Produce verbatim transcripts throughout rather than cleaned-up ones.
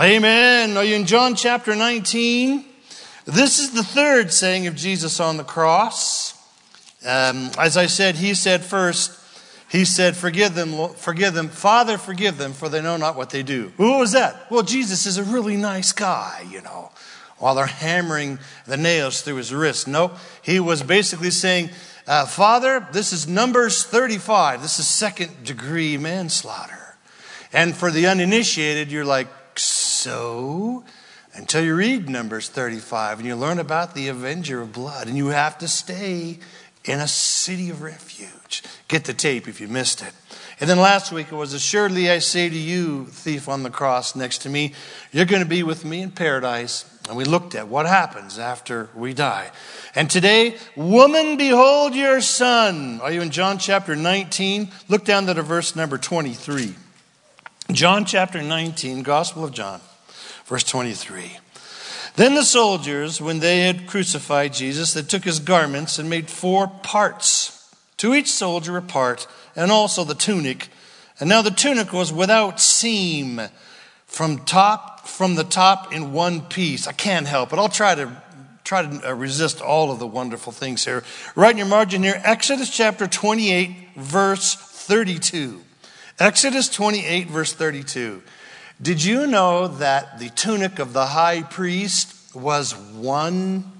Amen. Are you in John chapter nineteen? This is the third saying of Jesus on the cross. Um, as I said, he said first, he said, forgive them, forgive them. Father, forgive them, for they know not what they do. Who was that? Well, Jesus is a really nice guy, you know, while they're hammering the nails through his wrist. No, he was basically saying, uh, Father, this is Numbers thirty-five. This is second degree manslaughter. And for the uninitiated, you're like, so? Until you read Numbers thirty-five and you learn about the avenger of blood, and you have to stay in a city of refuge. Get the tape if you missed it. And then last week it was, assuredly I say to you, thief on the cross next to me, you're going to be with me in paradise. And we looked at what happens after we die. And today, woman, behold your son. Are you in John chapter nineteen? Look down to verse number twenty-three. John chapter nineteen, Gospel of John, verse twenty-three. Then the soldiers, when they had crucified Jesus, they took his garments and made four parts, to each soldier a part, and also the tunic. And now the tunic was without seam, from top from the top in one piece. I can't help it. I'll try to try to resist all of the wonderful things here. Right in your margin here, Exodus chapter twenty-eight, verse thirty-two. Exodus twenty-eight, verse thirty-two. Did you know that the tunic of the high priest was one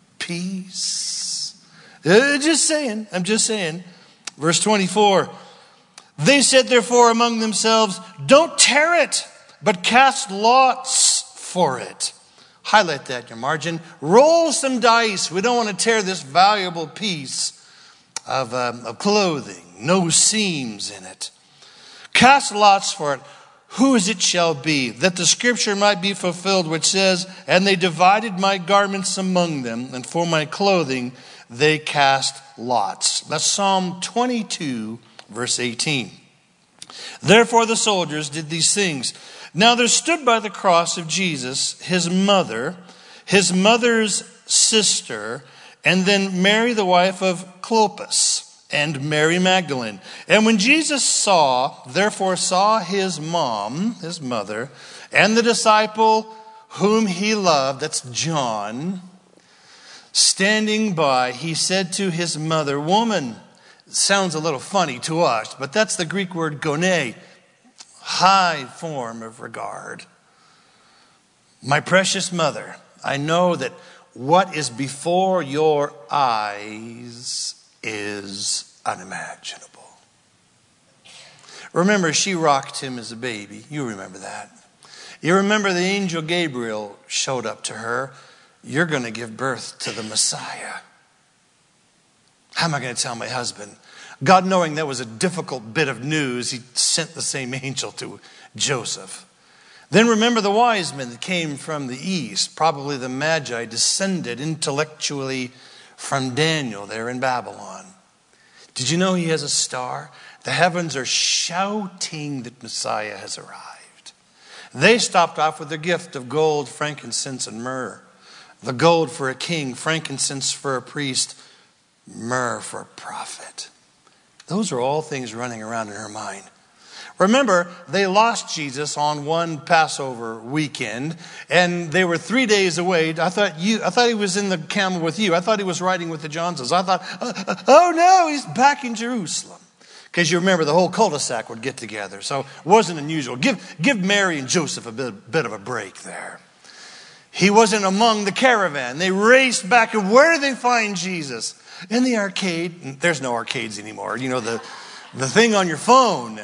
piece? Uh, just saying. I'm just saying. Verse twenty-four. They said therefore among themselves, don't tear it, but cast lots for it. Highlight that in your margin. Roll some dice. We don't want to tear this valuable piece of, um, of clothing. No seams in it. Cast lots for it. Whose it shall be, that the scripture might be fulfilled, which says, and they divided my garments among them, and for my clothing they cast lots. That's Psalm twenty-two, verse eighteen. Therefore the soldiers did these things. Now there stood by the cross of Jesus his mother, his mother's sister, and then Mary, the wife of Clopas, and Mary Magdalene. And when Jesus saw, therefore saw his mom, his mother, and the disciple whom he loved, that's John, standing by, he said to his mother, woman, sounds a little funny to us, but that's the Greek word gone, high form of regard. My precious mother, I know that what is before your eyes is unimaginable. Remember, she rocked him as a baby. You remember that. You remember the angel Gabriel showed up to her. You're going to give birth to the Messiah. How am I going to tell my husband? God, knowing that was a difficult bit of news, he sent the same angel to Joseph. Then remember the wise men that came from the east, probably the Magi, descended intellectually from Daniel there in Babylon. Did you know he has a star? The heavens are shouting that Messiah has arrived. They stopped off with their gift of gold, frankincense, and myrrh. The gold for a king, frankincense for a priest, myrrh for a prophet. Those are all things running around in her mind. Remember, they lost Jesus on one Passover weekend, and they were three days away. I thought you, I thought he was in the camel with you. I thought he was riding with the Johnsons. I thought, uh, oh no, he's back in Jerusalem. Because you remember the whole cul-de-sac would get together, so it wasn't unusual. Give, give Mary and Joseph a bit, bit of a break there. He wasn't among the caravan. They raced back, and where did they find Jesus? In the arcade. There's no arcades anymore. You know, the, the thing on your phone.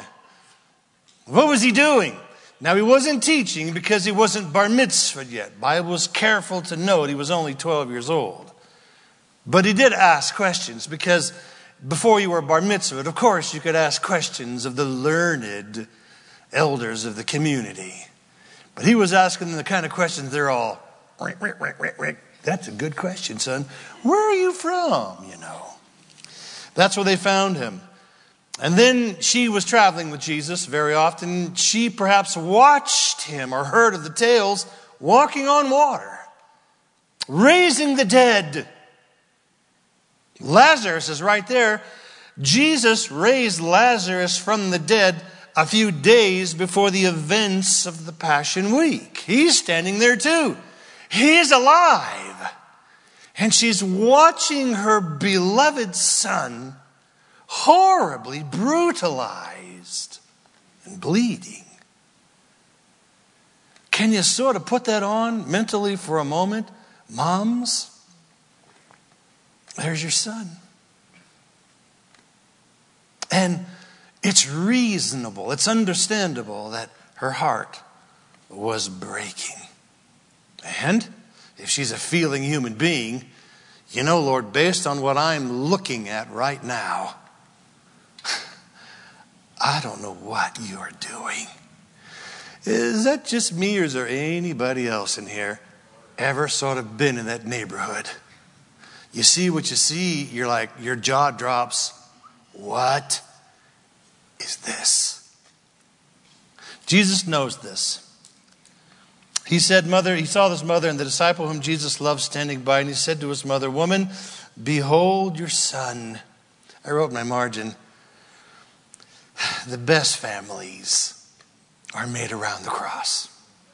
What was he doing? Now, he wasn't teaching because he wasn't bar mitzvahed yet. Bible was careful to note he was only twelve years old. But he did ask questions because before you were bar mitzvahed, of course, you could ask questions of the learned elders of the community. But he was asking them the kind of questions they're all, rick, rick, rick, rick, rick. That's a good question, son. Where are you from, you know? That's where they found him. And then she was traveling with Jesus very often. She perhaps watched him or heard of the tales, walking on water, raising the dead. Lazarus is right there. Jesus raised Lazarus from the dead a few days before the events of the Passion Week. He's standing there too. He's alive. And she's watching her beloved son horribly brutalized and bleeding. Can you sort of put that on mentally for a moment? Moms, there's your son. And it's reasonable, it's understandable that her heart was breaking. And if she's a feeling human being, you know, Lord, based on what I'm looking at right now, I don't know what you're doing. Is that just me, or is there anybody else in here ever sort of been in that neighborhood? You see what you see, you're like, your jaw drops. What is this? Jesus knows this. He said, mother, he saw this mother and the disciple whom Jesus loved standing by, and he said to his mother, woman, behold your son. I wrote in my margin, the best families are made around the cross.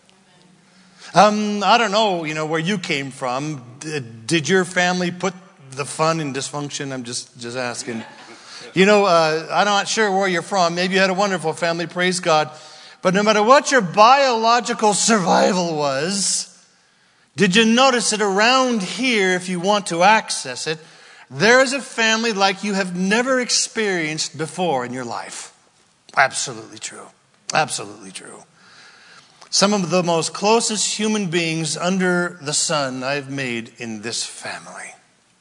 Um, I don't know, you know, where you came from. Did, did your family put the fun in dysfunction? I'm just, just asking. You know, uh, I'm not sure where you're from. Maybe you had a wonderful family, praise God. But no matter what your biological survival was, did you notice that around here, if you want to access it, there is a family like you have never experienced before in your life. Absolutely true. Absolutely true. Some of the most closest human beings under the sun I've made in this family.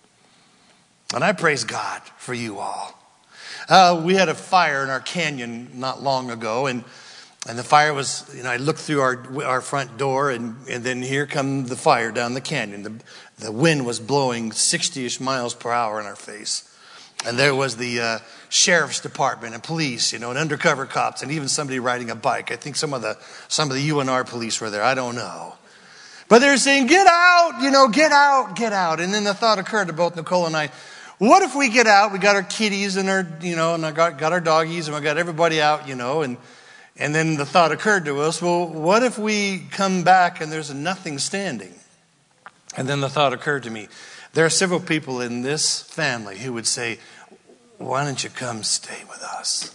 And I praise God for you all. Uh, we had a fire in our canyon not long ago, and and the fire was, you know, I looked through our our front door, and, and then here come the fire down the canyon. The, the wind was blowing sixty-ish miles per hour in our face. And there was the uh, sheriff's department and police, you know, and undercover cops, and even somebody riding a bike. I think some of the some of the U N R police were there. I don't know. But they're saying, get out, you know, get out, get out. And then the thought occurred to both Nicole and I, what if we get out? We got our kitties and our, you know, and I got, got our doggies, and we got everybody out, you know, and and then the thought occurred to us, well, what if we come back and there's nothing standing? And then the thought occurred to me, there are several people in this family who would say, why don't you come stay with us?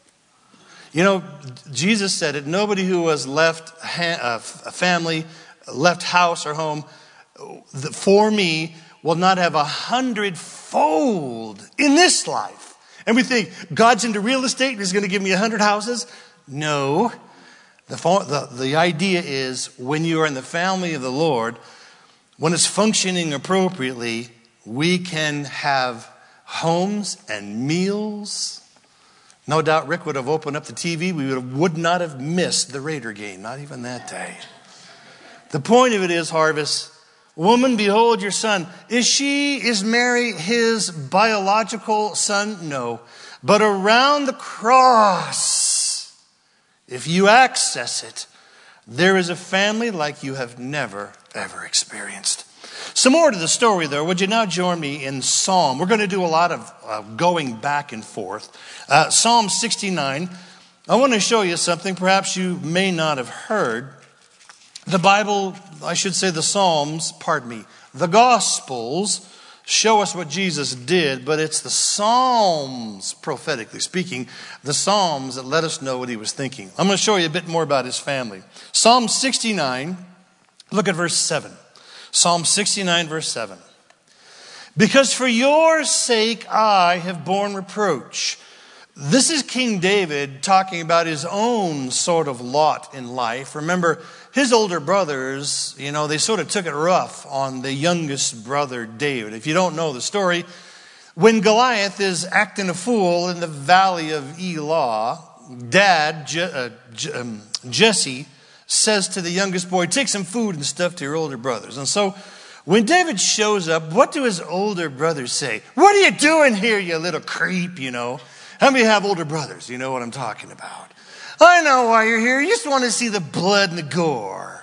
You know, Jesus said it, nobody who has left a family, left house or home for me will not have a hundredfold in this life. And we think, God's into real estate and he's going to give me a hundred houses. No. The, the, the idea is when you are in the family of the Lord, when it's functioning appropriately, we can have homes and meals. No doubt Rick would have opened up the T V. We would, have, would not have missed the Raider game, not even that day. The point of it is, Harvest, woman, behold your son. Is she, is Mary his biological son? No. But around the cross, if you access it, there is a family like you have never, ever experienced. Some more to the story, though. Would you now join me in Psalm? We're going to do a lot of uh, going back and forth. Uh, Psalm sixty-nine. I want to show you something perhaps you may not have heard. The Bible, I should say the Psalms, pardon me, the Gospels show us what Jesus did, but it's the Psalms, prophetically speaking, the Psalms that let us know what he was thinking. I'm going to show you a bit more about his family. Psalm sixty-nine, look at verse seven. Psalm sixty-nine, verse seven. Because for your sake I have borne reproach. This is King David talking about his own sort of lot in life. Remember, his older brothers, you know, they sort of took it rough on the youngest brother, David. If you don't know the story, when Goliath is acting a fool in the valley of Elah, Dad, Je- uh, Je- um, Jesse, says to the youngest boy, take some food and stuff to your older brothers. And so when David shows up, what do his older brothers say? What are you doing here, you little creep, you know? How many have older brothers? You know what I'm talking about. I know why you're here. You just want to see the blood and the gore.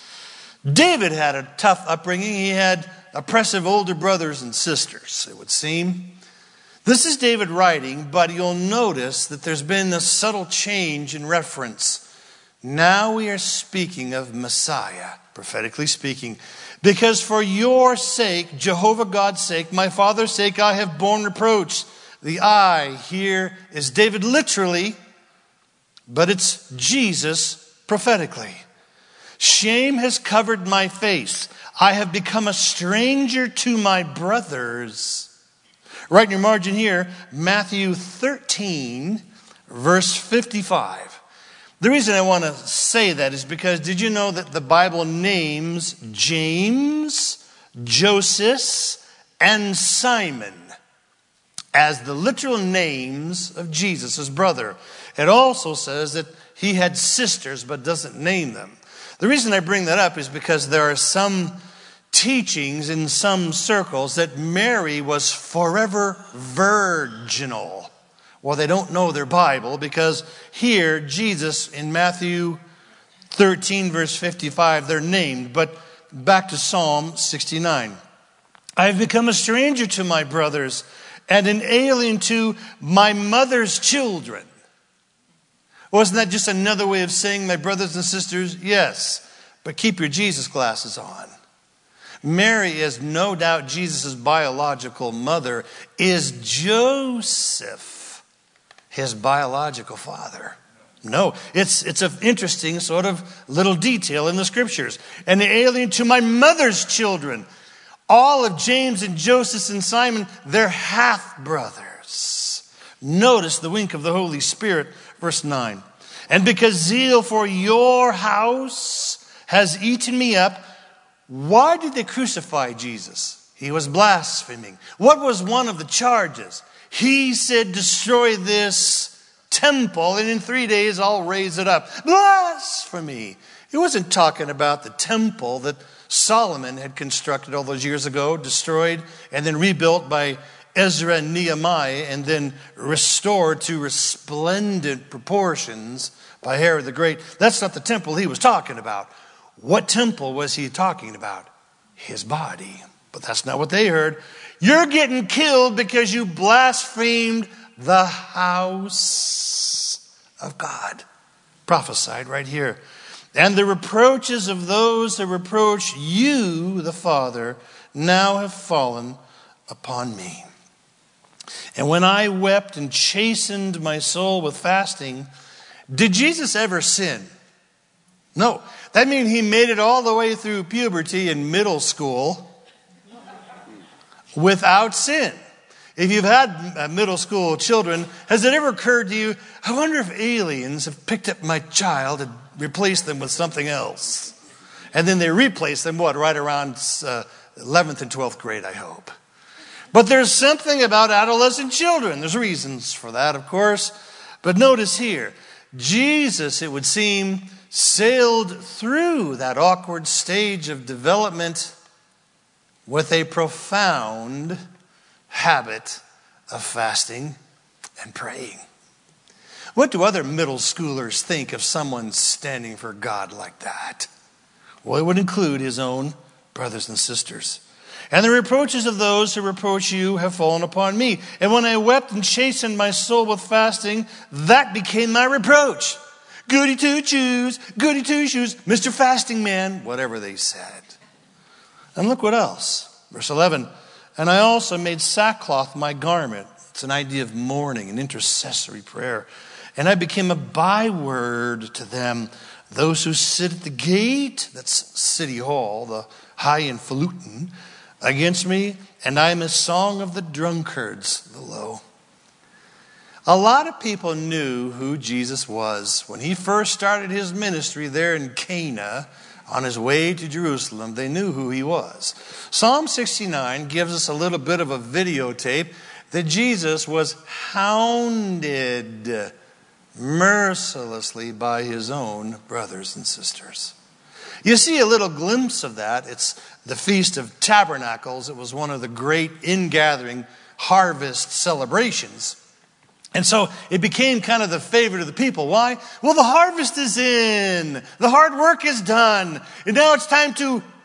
David had a tough upbringing. He had oppressive older brothers and sisters, it would seem. This is David writing, but you'll notice that there's been a subtle change in reference. Now we are speaking of Messiah, prophetically speaking. Because for your sake, Jehovah God's sake, my father's sake, I have borne reproach. The I here is David literally, but it's Jesus prophetically. Shame has covered my face. I have become a stranger to my brothers. Right in your margin here, Matthew thirteen, verse fifty-five. The reason I want to say that is because did you know that the Bible names James, Joseph, and Simon as the literal names of Jesus' brother? It also says that he had sisters but doesn't name them. The reason I bring that up is because there are some teachings in some circles that Mary was forever virginal. Well, they don't know their Bible because here Jesus in Matthew thirteen verse fifty-five, they're named. But back to Psalm sixty-nine. I have become a stranger to my brothers and an alien to my mother's children. Wasn't that just another way of saying my brothers and sisters? Yes, but keep your Jesus glasses on. Mary is no doubt Jesus' biological mother. Is Joseph his biological father? No, it's it's an interesting sort of little detail in the scriptures. And the alien to my mother's children. All of James and Joseph and Simon, they're half-brothers. Notice the wink of the Holy Spirit, verse nine. And because zeal for your house has eaten me up. Why did they crucify Jesus? He was blaspheming. What was one of the charges? He said, destroy this temple and in three days I'll raise it up. Blasphemy. He wasn't talking about the temple that Solomon had constructed all those years ago, destroyed and then rebuilt by Ezra and Nehemiah and then restored to resplendent proportions by Herod the Great. That's not the temple he was talking about. What temple was he talking about? His body. But that's not what they heard. You're getting killed because you blasphemed the house of God. Prophesied right here. And the reproaches of those that reproach you, the Father, now have fallen upon me. And when I wept and chastened my soul with fasting, did Jesus ever sin? No. That means he made it all the way through puberty and middle school without sin. If you've had middle school children, has it ever occurred to you, I wonder if aliens have picked up my child and replaced them with something else? And then they replace them, what, right around uh, eleventh and twelfth grade, I hope. But there's something about adolescent children. There's reasons for that, of course. But notice here, Jesus, it would seem, sailed through that awkward stage of development with a profound habit of fasting and praying. What do other middle schoolers think of someone standing for God like that? Well, it would include his own brothers and sisters. And the reproaches of those who reproach you have fallen upon me. And when I wept and chastened my soul with fasting, that became my reproach. Goody two shoes, goody two shoes, Mister Fasting Man, whatever they said. And look what else. Verse eleven. And I also made sackcloth my garment. It's an idea of mourning, an intercessory prayer. And I became a byword to them. Those who sit at the gate, that's City Hall, the high and falutin, against me. And I am a song of the drunkards, the low. A lot of people knew who Jesus was. When he first started his ministry there in Cana, on his way to Jerusalem, they knew who he was. Psalm sixty-nine gives us a little bit of a videotape that Jesus was hounded mercilessly by his own brothers and sisters. You see a little glimpse of that. It's the Feast of Tabernacles. It was one of the great ingathering harvest celebrations. And so it became kind of the favorite of the people. Why? Well, the harvest is in. The hard work is done. And now it's time to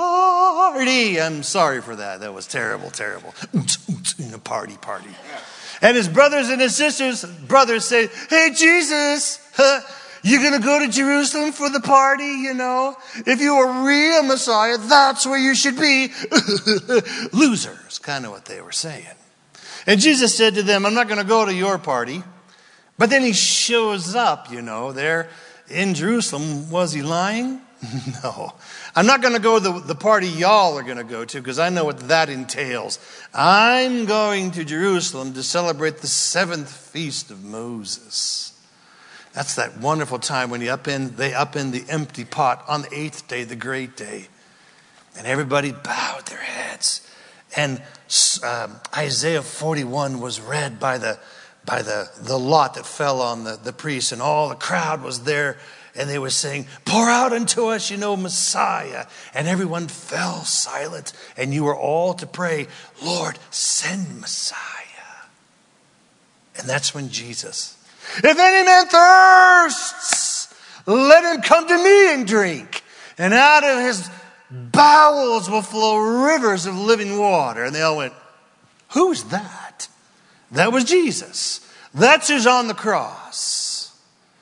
party. I'm sorry for that. That was terrible, terrible. In a party, party. And his brothers and his sisters, brothers say, hey, Jesus, huh, you going to go to Jerusalem for the party, you know? If you are real Messiah, that's where you should be. Losers, kind of what they were saying. And Jesus said to them, I'm not going to go to your party. But then he shows up, you know, there in Jerusalem. Was he lying? No. I'm not going to go to the, the party y'all are going to go to because I know what that entails. I'm going to Jerusalem to celebrate the seventh feast of Moses. That's that wonderful time when you up in, they up in the empty pot on the eighth day, the great day. And everybody bowed their heads. And um, Isaiah forty-one was read by the by the, the lot that fell on the, the priests. And all the crowd was there. And they were saying, pour out unto us, you know, Messiah. And everyone fell silent. And you were all to pray, Lord, send Messiah. And that's when Jesus, if any man thirsts, let him come to me and drink. And out of his bowels will flow rivers of living water. And they all went, who's that? That was Jesus. That's who's on the cross.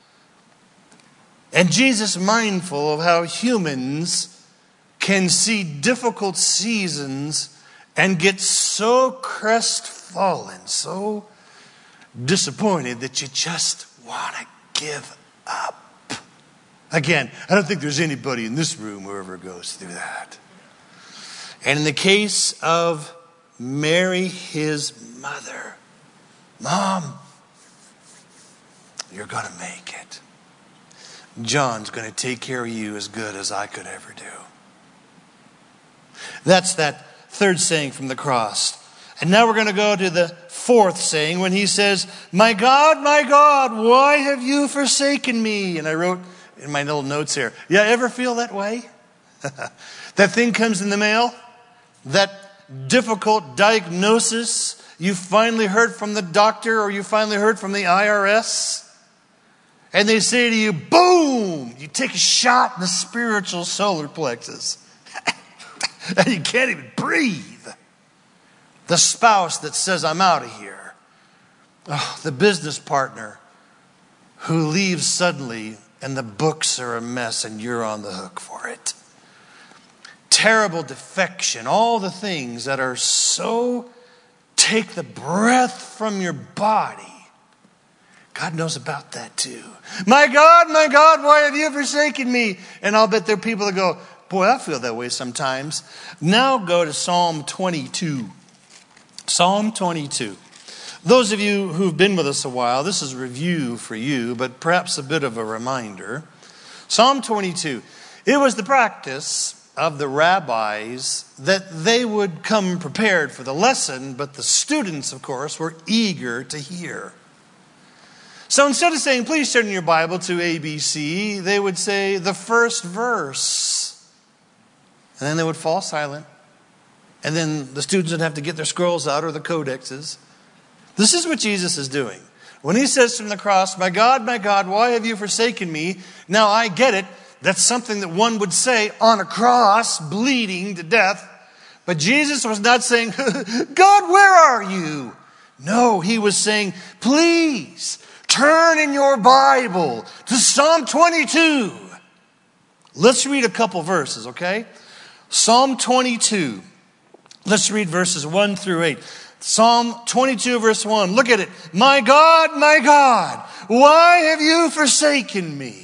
And Jesus, mindful of how humans can see difficult seasons and get so crestfallen, so disappointed that you just want to give up. Again, I don't think there's anybody in this room who ever goes through that. And in the case of Mary, his mother, Mom, you're going to make it. John's going to take care of you as good as I could ever do. That's that third saying from the cross. And now we're going to go to the fourth saying when he says, my God, my God, why have you forsaken me? And I wrote in my little notes here, yeah, ever feel that way? That thing comes in the mail, that difficult diagnosis you finally heard from the doctor or you finally heard from the I R S. And they say to you, boom, you take a shot in the spiritual solar plexus. And you can't even breathe. The spouse that says, I'm out of here. Oh, the business partner who leaves suddenly and the books are a mess and you're on the hook for it. Terrible defection, all the things that are so take the breath from your body. God knows about that too. My God, my God, why have you forsaken me? And I'll bet there are people that go, boy, I feel that way sometimes. Now go to Psalm twenty-two. Psalm twenty-two. Those of you who've been with us a while, this is review for you, but perhaps a bit of a reminder. Psalm twenty-two. It was the practice of the rabbis that they would come prepared for the lesson, but the students, of course, were eager to hear. So instead of saying, please turn in your Bible to A B C, they would say the first verse. And then they would fall silent. And then the students would have to get their scrolls out or the codexes. This is what Jesus is doing. When he says from the cross, my God, my God, why have you forsaken me? Now I get it. That's something that one would say on a cross, bleeding to death. But Jesus was not saying, God, where are you? No, he was saying, please turn in your Bible to Psalm twenty-two. Let's read a couple verses, okay? Psalm twenty-two. Let's read verses one through eight. Psalm twenty-two, verse one. Look at it. My God, my God, why have you forsaken me?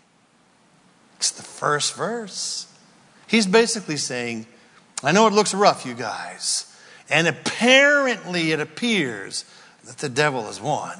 It's the first verse. He's basically saying, I know it looks rough, you guys. And apparently it appears that the devil has won.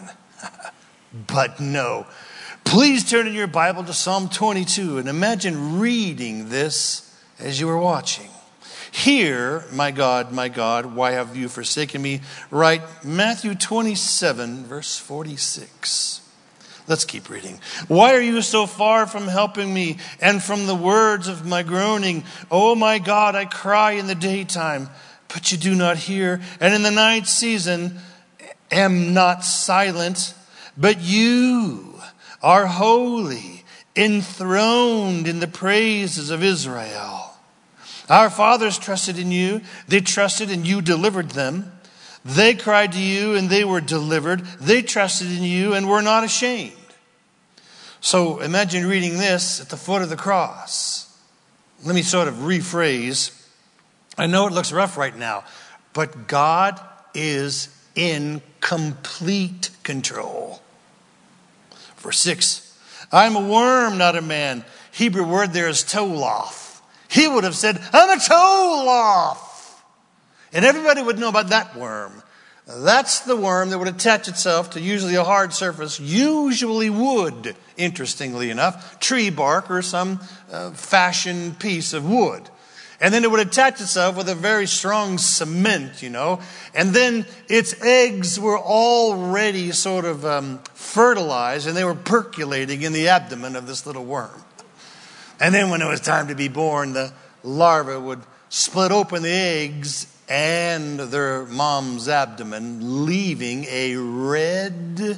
But no. Please turn in your Bible to Psalm twenty-two and imagine reading this as you were watching. Here, my God, my God, why have you forsaken me? Write Matthew twenty-seven, verse forty-six. Let's keep reading. Why are you so far from helping me and from the words of my groaning? Oh my God, I cry in the daytime, but you do not hear. And in the night season, am not silent. But you are holy, enthroned in the praises of Israel. Our fathers trusted in you. They trusted and you delivered them. They cried to you and they were delivered. They trusted in you and were not ashamed. So imagine reading this at the foot of the cross. Let me sort of rephrase. I know it looks rough right now, but God is in complete control. Verse six, I'm a worm, not a man. Hebrew word there is toloth. He would have said, I'm a toloth. And everybody would know about that worm. That's the worm that would attach itself to usually a hard surface, usually wood, interestingly enough, tree bark or some uh, fashioned piece of wood. And then it would attach itself with a very strong cement, you know. And then its eggs were already sort of um, fertilized and they were percolating in the abdomen of this little worm. And then when it was time to be born, the larva would split open the eggs and their mom's abdomen, leaving a red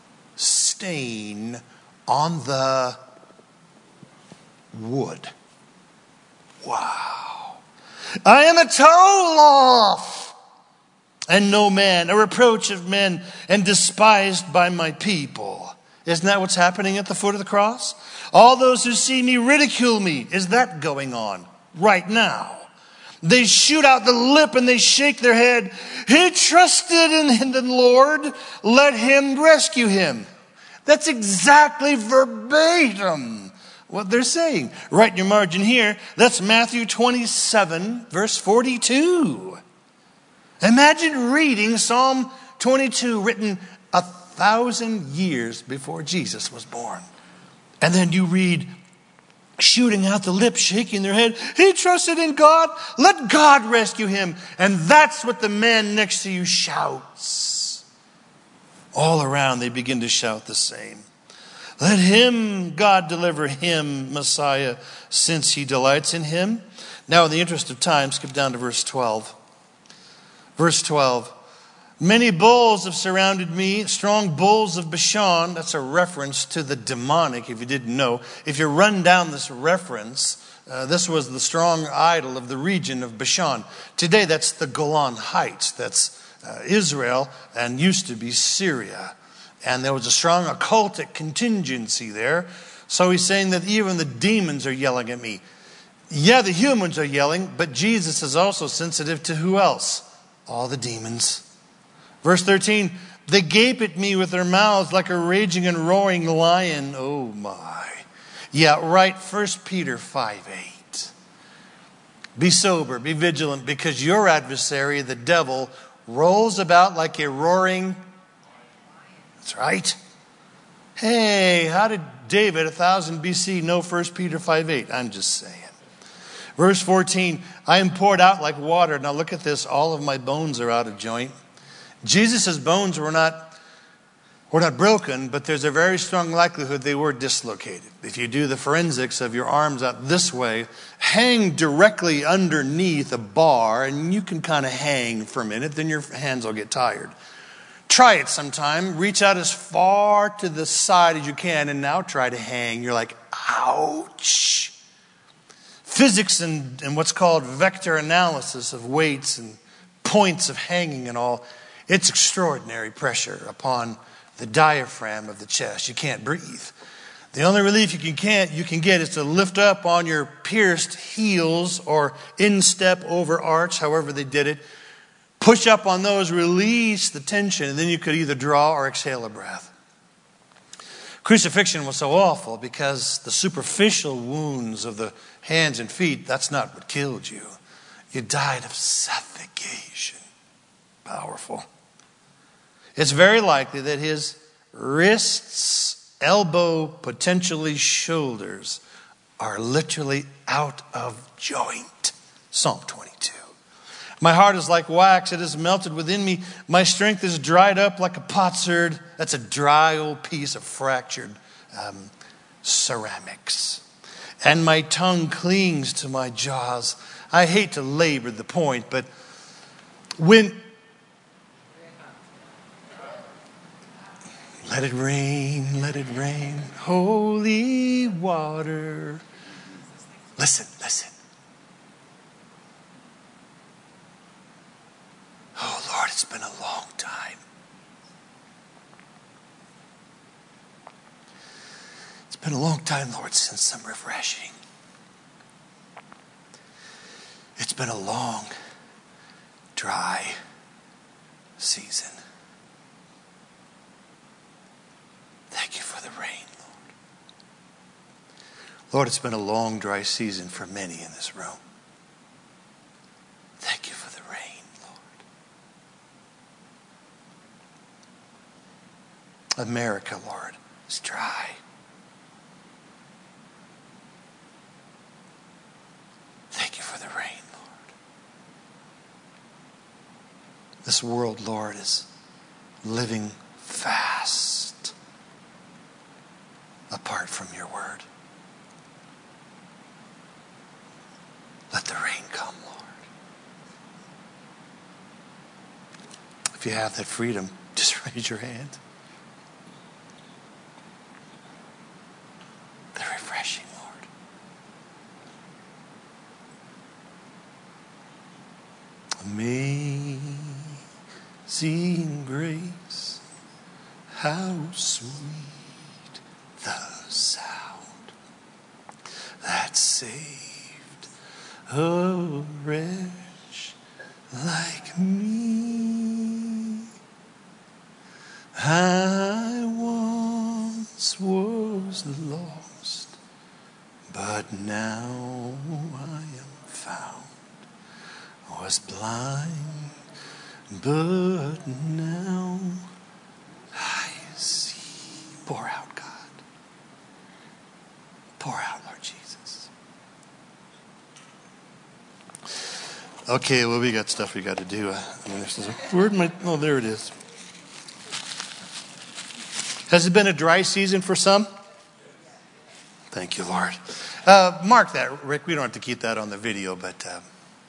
stain on the wood. Wow. I am a toloth and no man, a reproach of men and despised by my people. Isn't that what's happening at the foot of the cross? All those who see me ridicule me. Is that going on right now? They shoot out the lip and they shake their head. He trusted in the Lord. Let him rescue him. That's exactly verbatim what they're saying. Right in your margin here, that's Matthew twenty-seven, verse forty-two. Imagine reading Psalm twenty-two, written a thousand years before Jesus was born. And then you read, shooting out the lips, shaking their head, he trusted in God, let God rescue him. And that's what the man next to you shouts. All around they begin to shout the same. Let him, God, deliver him, Messiah, since he delights in him. Now, in the interest of time, skip down to verse twelve. Verse twelve. Many bulls have surrounded me, strong bulls of Bashan. That's a reference to the demonic, if you didn't know. If you run down this reference, uh, this was the strong idol of the region of Bashan. Today, that's the Golan Heights. That's uh, Israel and used to be Syria. And there was a strong occultic contingency there. So he's saying that even the demons are yelling at me. Yeah, the humans are yelling, but Jesus is also sensitive to who else? All the demons. Verse thirteen, they gape at me with their mouths like a raging and roaring lion. Oh my. Yeah, right. First Peter five eight. Be sober, be vigilant, because your adversary, the devil, rolls about like a roaring. That's right. Hey, how did David, one thousand B C, know First Peter five eight? I'm just saying. Verse fourteen, I am poured out like water. Now look at this. All of my bones are out of joint. Jesus' bones were not, were not broken, but there's a very strong likelihood they were dislocated. If you do the forensics of your arms out this way, hang directly underneath a bar, and you can kind of hang for a minute, then your hands will get tired. Try it sometime. Reach out as far to the side as you can, and now try to hang. You're like, ouch. Physics and, and what's called vector analysis of weights and points of hanging and all, it's extraordinary pressure upon the diaphragm of the chest. You can't breathe. The only relief you can, can't, you can get is to lift up on your pierced heels or instep over arch, however they did it. Push up on those, release the tension, and then you could either draw or exhale a breath. Crucifixion was so awful because the superficial wounds of the hands and feet, that's not what killed you. You died of suffocation. Powerful. It's very likely that his wrists, elbow, potentially shoulders, are literally out of joint. Psalm twenty-two. My heart is like wax, it is melted within me. My strength is dried up like a potsherd. That's a dry old piece of fractured um, ceramics. And my tongue clings to my jaws. I hate to labor the point, but when... Let it rain, let it rain, holy water. Listen, listen. been a long time, Lord, since some refreshing. It's been a long, dry season. Thank you for the rain, Lord. Lord, it's been a long, dry season for many in this room. Thank you for the rain, Lord. America, Lord, is dry. Thank you for the rain, Lord. This world, Lord, is living fast apart from your word. Let the rain come, Lord. If you have that freedom, just raise your hand. The refreshing, Lord. Amazing grace, how sweet the sound that saved a wretch like me. I once was lost, but now I am found. Was blind, but now I see. Pour out, God. Pour out, Lord Jesus. Okay, well, we got stuff we got to do. I mean, this is a word. My oh, there it is. Has it been a dry season for some? Thank you, Lord. Uh, mark that, Rick. We don't have to keep that on the video, but uh,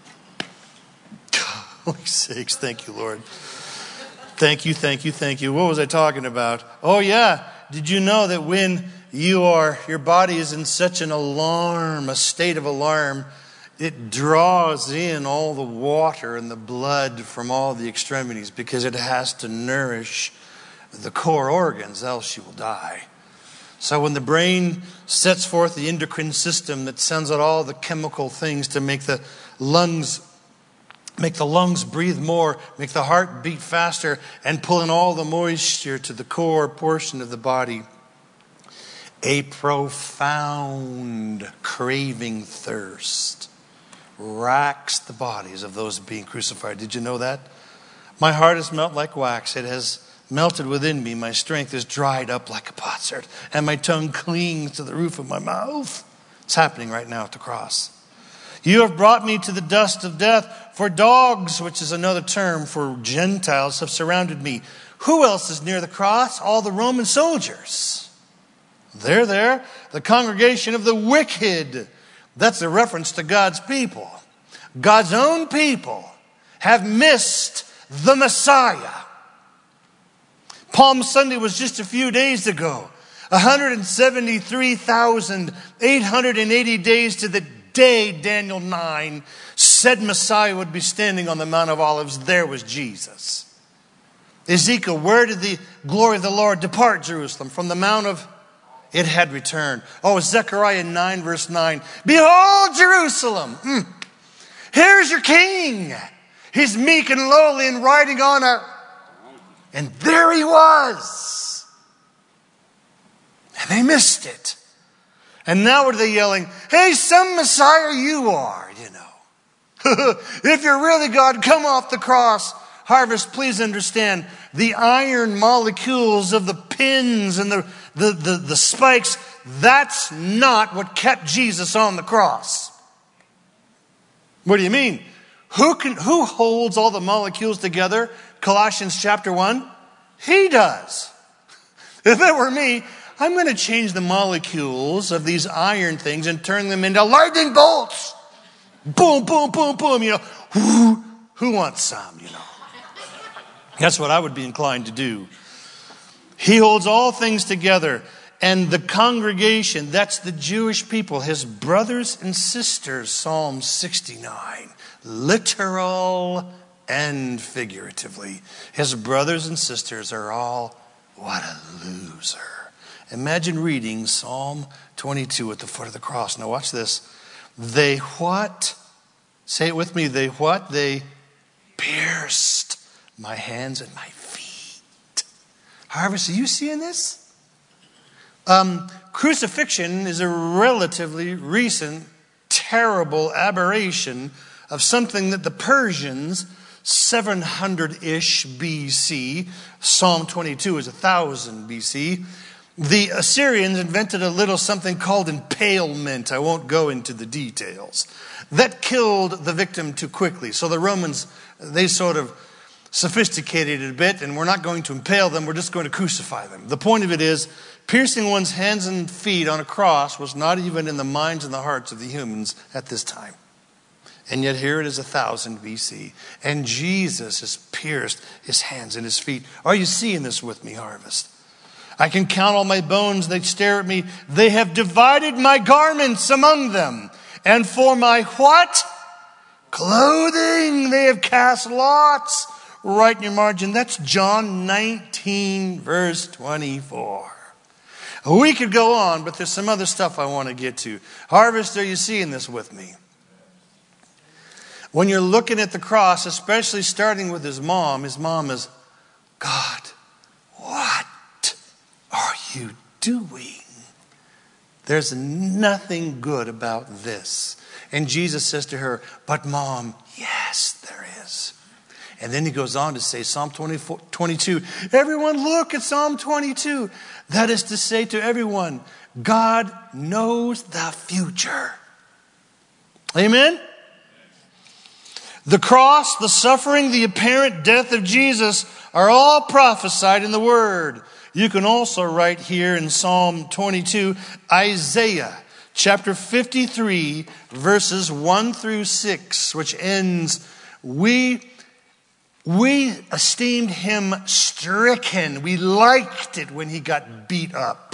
holy sakes, thank you, Lord. Thank you, thank you, thank you. What was I talking about? Oh, yeah. Did you know that when you are, your body is in such an alarm, a state of alarm, it draws in all the water and the blood from all the extremities because it has to nourish the core organs, else you will die. So when the brain sets forth the endocrine system that sends out all the chemical things to make the lungs Make the lungs breathe more, make the heart beat faster, and pull in all the moisture to the core portion of the body. A profound craving thirst racks the bodies of those being crucified. Did you know that? My heart is melt like wax. It has melted within me. My strength is dried up like a potsherd, and my tongue clings to the roof of my mouth. It's happening right now at the cross. You have brought me to the dust of death, for dogs, which is another term for Gentiles, have surrounded me. Who else is near the cross? All the Roman soldiers. They're there. The congregation of the wicked. That's a reference to God's people. God's own people have missed the Messiah. Palm Sunday was just a few days ago. one hundred seventy-three thousand eight hundred eighty days to the day Daniel nine said Messiah would be standing on the Mount of Olives. There was Jesus. Ezekiel, where did the glory of the Lord depart Jerusalem? From the Mount of, it had returned. Oh, Zechariah nine verse nine. Behold Jerusalem. Mm. Here's your king. He's meek and lowly and riding on a, and there he was. And they missed it. And now what are they yelling? Hey, some Messiah you are, you know. If you're really God, come off the cross. Harvest, please understand, the iron molecules of the pins and the, the, the, the spikes, that's not what kept Jesus on the cross. What do you mean? Who can, who holds all the molecules together? Colossians chapter one? He does. If it were me, I'm going to change the molecules of these iron things and turn them into lightning bolts. Boom, boom, boom, boom. You know, who, who wants some, you know? That's what I would be inclined to do. He holds all things together. And the congregation, that's the Jewish people, his brothers and sisters, Psalm sixty-nine. Literal and figuratively. His brothers and sisters are all, what a loser. Imagine reading Psalm twenty-two at the foot of the cross. Now watch this. They what? Say it with me. They what? They pierced my hands and my feet. Harvest, are you seeing this? Um, crucifixion is a relatively recent, terrible aberration of something that the Persians, seven hundred-ish B C, Psalm twenty-two is one thousand B C, the Assyrians invented a little something called impalement. I won't go into the details. That killed the victim too quickly. So the Romans, they sort of sophisticated it a bit, and we're not going to impale them, we're just going to crucify them. The point of it is, piercing one's hands and feet on a cross was not even in the minds and the hearts of the humans at this time. And yet here it is one thousand B C. And Jesus has pierced his hands and his feet. Are you seeing this with me, Harvest? I can count all my bones. They stare at me. They have divided my garments among them. And for my what? Clothing. They have cast lots. Right in your margin. That's John nineteen, verse twenty-four. We could go on, but there's some other stuff I want to get to. Harvest, are you seeing this with me? When you're looking at the cross, especially starting with his mom, his mom is, God, what are you doing? There's nothing good about this. And Jesus says to her, but Mom, yes, there is. And then he goes on to say, Psalm twenty-two, everyone look at Psalm twenty-two. That is to say to everyone, God knows the future. Amen? The cross, the suffering, the apparent death of Jesus are all prophesied in the Word. You can also write here in Psalm twenty-two, Isaiah chapter fifty-three, verses one through six, which ends, we, we esteemed him stricken. We liked it when he got beat up.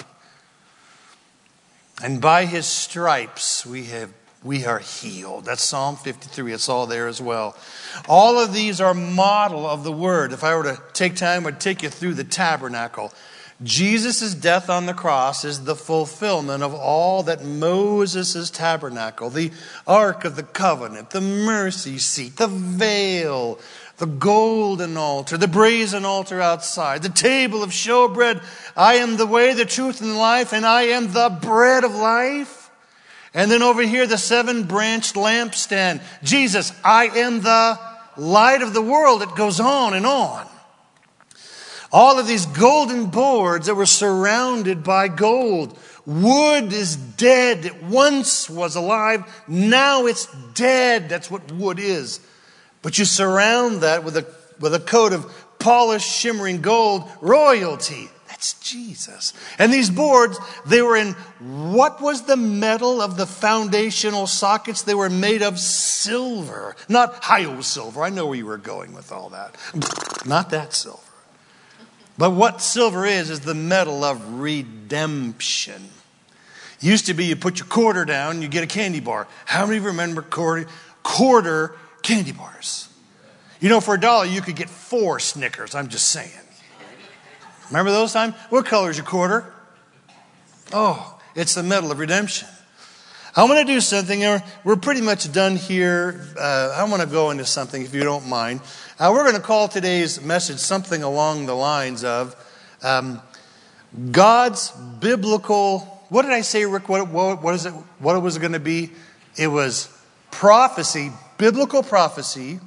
And by his stripes we have We are healed. That's Psalm fifty-three. It's all there as well. All of these are model of the Word. If I were to take time, I'd take you through the tabernacle. Jesus' death on the cross is the fulfillment of all that Moses' tabernacle, the Ark of the Covenant, the mercy seat, the veil, the golden altar, the brazen altar outside, the table of showbread. I am the way, the truth, and the life, and I am the bread of life. And then over here, the seven-branched lampstand. Jesus, I am the light of the world. It goes on and on. All of these golden boards that were surrounded by gold. Wood is dead. It once was alive. Now it's dead. That's what wood is. But you surround that with a, with a coat of polished, shimmering gold. Royalty. That's Jesus. And these boards, they were in, what was the metal of the foundational sockets? They were made of silver. Not high silver. I know where you were going with all that. Not that silver. But what silver is, is the metal of redemption. Used to be you put your quarter down, you get a candy bar. How many remember quarter, quarter candy bars? You know, for a dollar, you could get four Snickers. I'm just saying. Remember those times? What color is your quarter? Oh, it's the metal of redemption. I want to do something. We're pretty much done here. Uh, I want to go into something, if you don't mind. Uh, we're going to call today's message something along the lines of um, God's biblical. What did I say, Rick? What, what, what is it? What was it going to be? It was prophecy, biblical prophecy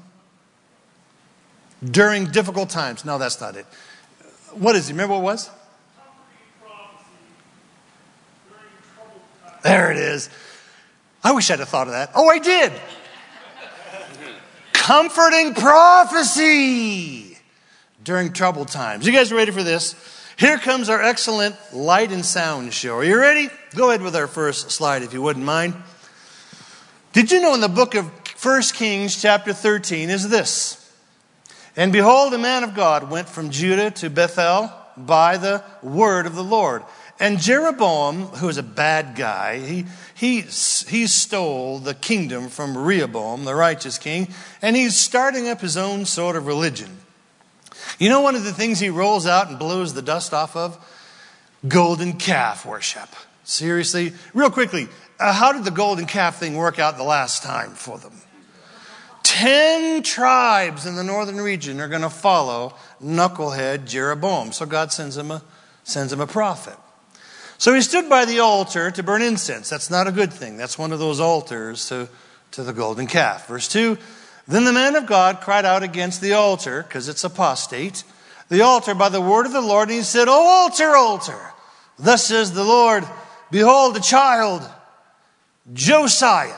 during difficult times. No, that's not it. What is it? Remember what it was? There it is. I wish I'd have thought of that. Oh, I did. Comforting prophecy during troubled times. You guys ready for this? Here comes our excellent light and sound show. Are you ready? Go ahead with our first slide if you wouldn't mind. Did you know in the book of First Kings chapter thirteen is this? And behold, a man of God went from Judah to Bethel by the word of the Lord. And Jeroboam, who is a bad guy, he, he, he stole the kingdom from Rehoboam, the righteous king, and he's starting up his own sort of religion. You know one of the things he rolls out and blows the dust off of? golden calf worship. Seriously? Real quickly, uh, how did the golden calf thing work out the last time for them? Ten tribes in the northern region are going to follow knucklehead Jeroboam. So God sends him a, sends him a prophet. So he stood by the altar to burn incense. That's not a good thing. That's one of those altars to, to the golden calf. Verse two, then the man of God cried out against the altar, because it's apostate, the altar by the word of the Lord, and he said, O altar, altar, thus says the Lord, behold, a child, Josiah,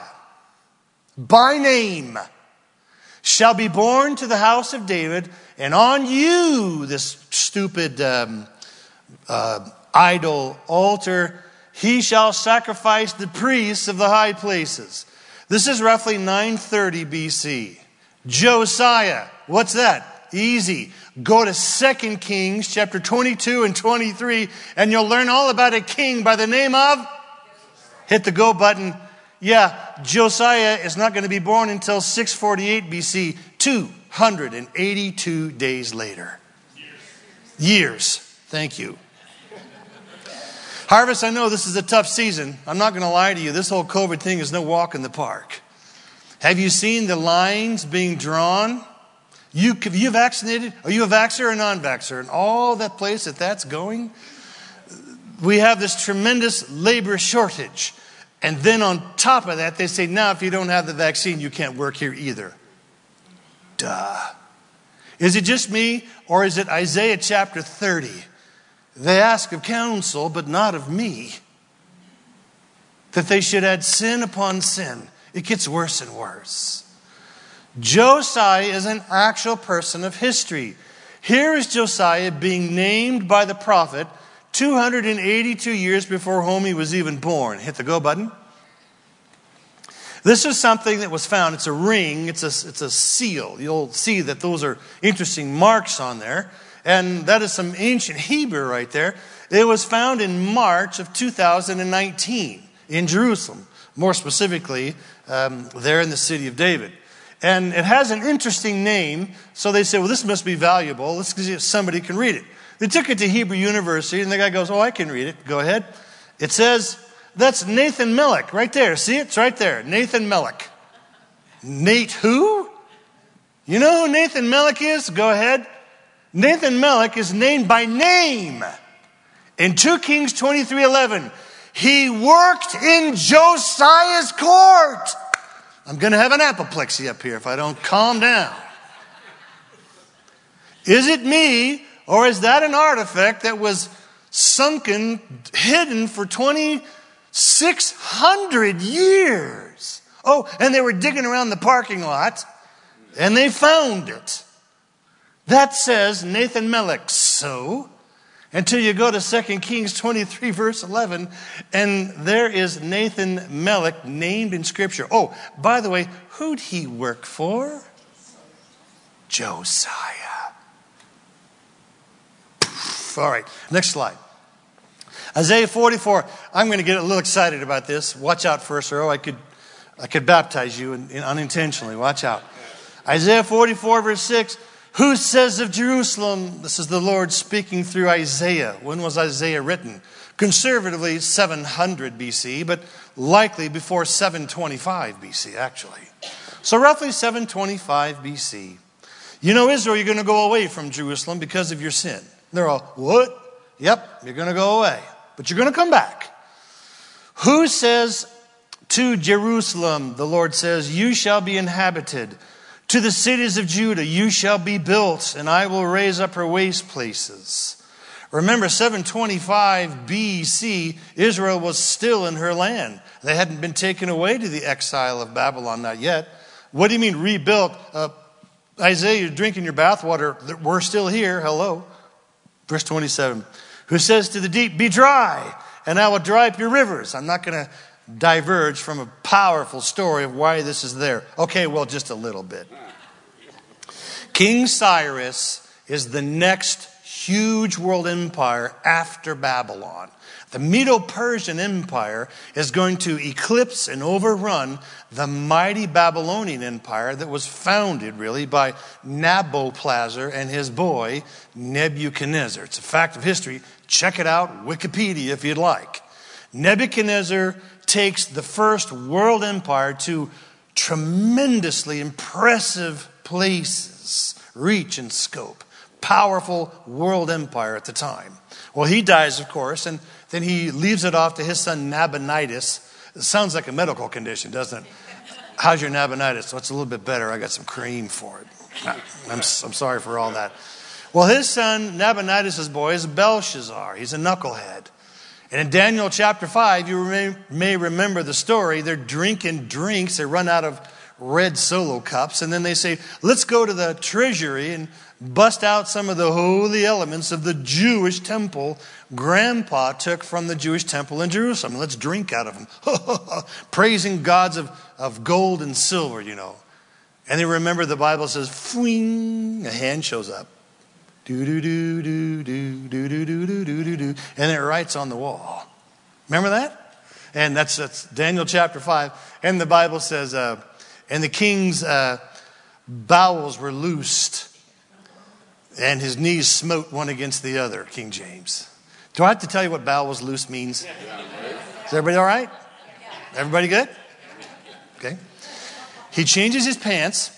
by name, shall be born to the house of David, and on you, this stupid um, uh, idol altar, he shall sacrifice the priests of the high places. This is roughly nine thirty B C. Josiah, what's that? Easy. Go to Second Kings chapter twenty-two and twenty-three, and you'll learn all about a king by the name of, hit the go button. Yeah, Josiah is not going to be born until six forty-eight B C, two hundred eighty-two days later. Years. Thank you. Harvest, I know this is a tough season. I'm not going to lie to you. This whole COVID thing is no walk in the park. Have you seen the lines being drawn? You, have you vaccinated? Are you a vaxxer or a non-vaxxer? And all that place that that's going, we have this tremendous labor shortage. And then on top of that, they say, now if you don't have the vaccine, you can't work here either. Duh. Is it just me, or is it Isaiah chapter thirty? They ask of counsel, but not of me, that they should add sin upon sin. It gets worse and worse. Josiah is an actual person of history. Here is Josiah being named by the prophet two hundred eighty-two years before whom he was even born. Hit the go button. This is something that was found. It's a ring. It's a, it's a seal. You'll see that those are interesting marks on there. And that is some ancient Hebrew right there. It was found in March of two thousand nineteen in Jerusalem. More specifically, um, there in the city of David. And it has an interesting name. So they say, well, this must be valuable. Let's see if somebody can read it. They took it to Hebrew University, and the guy goes, oh, I can read it. Go ahead. It says, that's Nathan Melech right there. See it? It's right there. Nathan Melech. Nate who? You know who Nathan Melech is? Go ahead. Nathan Melech is named by name. In two Kings twenty-three eleven, he worked in Josiah's court. I'm going to have an apoplexy up here if I don't calm down. Is it me, or is that an artifact that was sunken, hidden for twenty-six hundred years? Oh, and they were digging around the parking lot, and they found it. That says Nathan Melech. So, until you go to Second Kings twenty-three, verse eleven, and there is Nathan Melech named in Scripture. Oh, by the way, who'd he work for? Josiah. All right, next slide. Isaiah forty-four. I'm going to get a little excited about this. Watch out first, or I could, I could baptize you in, in unintentionally. Watch out. Isaiah forty-four, verse six. Who says of Jerusalem, this is the Lord speaking through Isaiah. When was Isaiah written? Conservatively, seven hundred B C, but likely before seven twenty-five B C, actually. So roughly seven twenty-five B C. You know, Israel, you're going to go away from Jerusalem because of your sin. They're all, what? Yep, you're going to go away. But you're going to come back. Who says to Jerusalem, the Lord says, you shall be inhabited. To the cities of Judah, you shall be built, and I will raise up her waste places. Remember, seven twenty-five B C, Israel was still in her land. They hadn't been taken away to the exile of Babylon, not yet. What do you mean rebuilt? Uh, Isaiah, you're drinking your bathwater. We're still here. Hello. Verse twenty-seven. Who says to the deep, be dry, and I will dry up your rivers. I'm not going to diverge from a powerful story of why this is there. Okay, well, just a little bit. King Cyrus is the next huge world empire after Babylon. The Medo-Persian Empire is going to eclipse and overrun the mighty Babylonian Empire that was founded, really, by Nabopolassar and his boy, Nebuchadnezzar. It's a fact of history. Check it out, Wikipedia, if you'd like. Nebuchadnezzar takes the first world empire to tremendously impressive places, reach and scope. Powerful world empire at the time. Well, he dies, of course, and then he leaves it off to his son Nabonidus. It sounds like a medical condition, doesn't it? How's your Nabonidus? Well, it's a little bit better. I got some cream for it. I'm, I'm sorry for all that. Well, his son Nabonidus' boy is Belshazzar. He's a knucklehead. And in Daniel chapter five, you may, may remember the story. They're drinking drinks. They run out of red Solo cups. And then they say, let's go to the treasury and bust out some of the holy elements of the Jewish temple Grandpa took from the Jewish temple in Jerusalem. Let's drink out of them. Praising gods of, of gold and silver, you know. And then remember the Bible says, fling, a hand shows up. Do do do do do do do do do do do do, and it writes on the wall. Remember that? And that's, that's Daniel chapter five. And the Bible says, uh, and the king's uh, bowels were loosed, and his knees smote one against the other. King James. Do I have to tell you what bowels loose means? Is everybody all right? Everybody good? Okay. He changes his pants,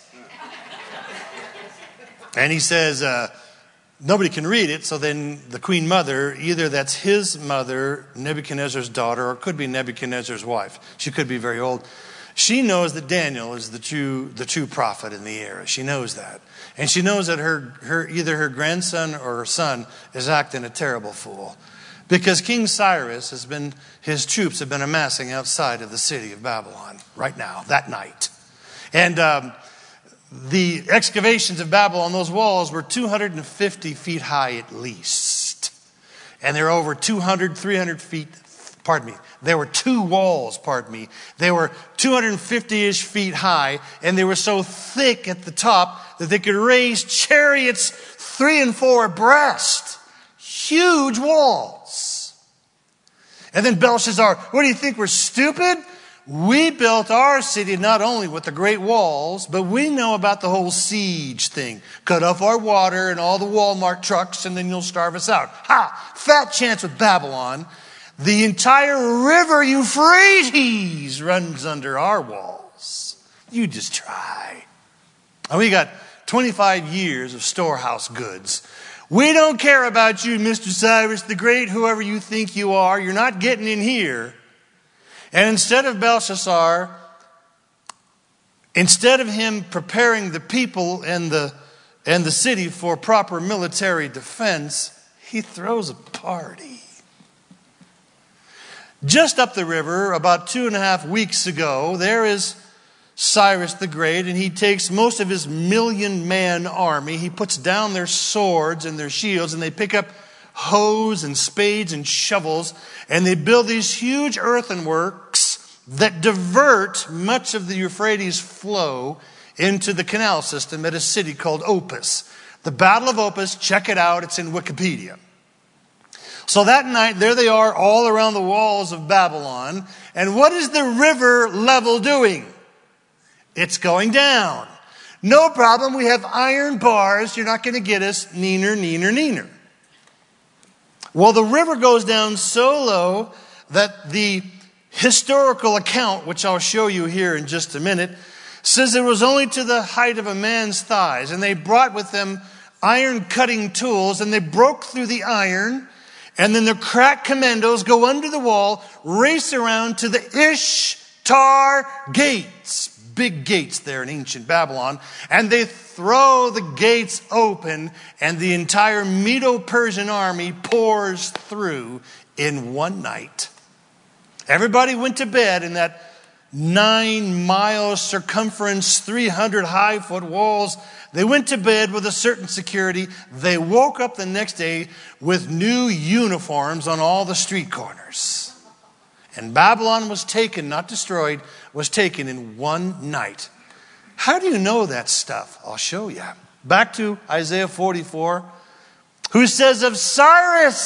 and he says, uh, nobody can read it, so then the queen mother, either that's his mother, Nebuchadnezzar's daughter, or it could be Nebuchadnezzar's wife. She could be very old. She knows that Daniel is the true, the true prophet in the era. She knows that. And she knows that her, her either her grandson or her son is acting a terrible fool. Because King Cyrus has been, his troops have been amassing outside of the city of Babylon right now, that night. And um, the excavations of Babylon, those walls were two hundred fifty feet high at least. And they're over two hundred, three hundred feet, pardon me. There were two walls, pardon me. They were two hundred fifty-ish feet high, and they were so thick at the top that they could raise chariots three and four abreast. Huge walls. And then Belshazzar, what do you think, we're stupid? We built our city not only with the great walls, but we know about the whole siege thing. Cut off our water and all the Walmart trucks, and then you'll starve us out. Ha! Fat chance with Babylon. The entire river Euphrates runs under our walls. You just try. And we got twenty-five years of storehouse goods. We don't care about you, Mister Cyrus the Great, whoever you think you are. You're not getting in here. And instead of Belshazzar, instead of him preparing the people and the, and the city for proper military defense, he throws a party. Just up the river, about two and a half weeks ago, there is Cyrus the Great, and he takes most of his million-man army. He puts down their swords and their shields, and they pick up hoes and spades and shovels, and they build these huge earthworks that divert much of the Euphrates flow into the canal system at a city called Opis. The Battle of Opis, check it out, it's in Wikipedia. So that night, there they are all around the walls of Babylon. And what is the river level doing? It's going down. No problem, we have iron bars. You're not going to get us neener, neener, neener. Well, the river goes down so low that the historical account, which I'll show you here in just a minute, says it was only to the height of a man's thighs. And they brought with them iron cutting tools, and they broke through the iron. And then the crack commandos go under the wall, race around to the Ishtar gates. Big gates there in ancient Babylon. And they throw the gates open, and the entire Medo-Persian army pours through in one night. Everybody went to bed in that nine mile circumference, three hundred high foot walls. They went to bed with a certain security. They woke up the next day with new uniforms on all the street corners. And Babylon was taken, not destroyed, was taken in one night. How do you know that stuff? I'll show you. Back to Isaiah forty-four, who says of Cyrus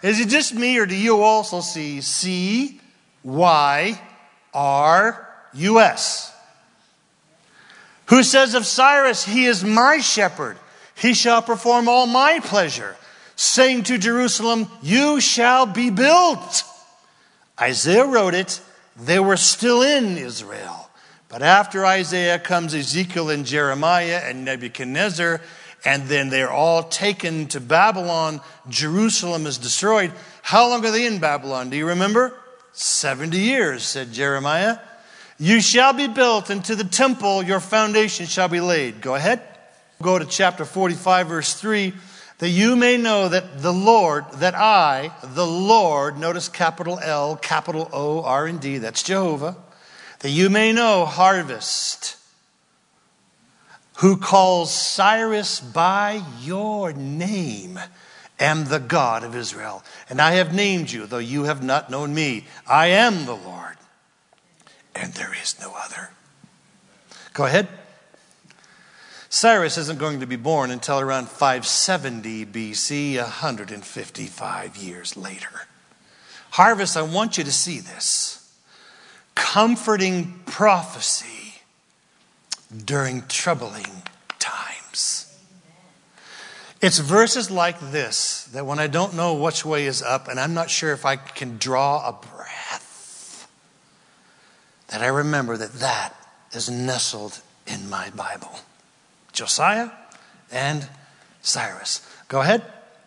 Is it just me, or do you also see C Y R U S? Who says of Cyrus, he is my shepherd. He shall perform all my pleasure, saying to Jerusalem, you shall be built. Isaiah wrote it. They were still in Israel. But after Isaiah comes Ezekiel and Jeremiah and Nebuchadnezzar, and then they're all taken to Babylon. Jerusalem is destroyed. How long are they in Babylon? Do you remember? seventy years, said Jeremiah. You shall be built into the temple, your foundation shall be laid. Go ahead. Go to chapter forty-five, verse three. That you may know that the Lord, that I, the Lord, notice capital L, capital O, R and D, that's Jehovah. That you may know, harvest, who calls Cyrus by your name, am the God of Israel. And I have named you, though you have not known me. I am the Lord, and there is no other. Go ahead. Cyrus isn't going to be born until around five seventy B C, one hundred fifty-five years later. Harvest, I want you to see this. Comforting prophecy during troubling times. It's verses like this that when I don't know which way is up and I'm not sure if I can draw a breath, that I remember that that is nestled in my Bible. Josiah and Cyrus. Go ahead.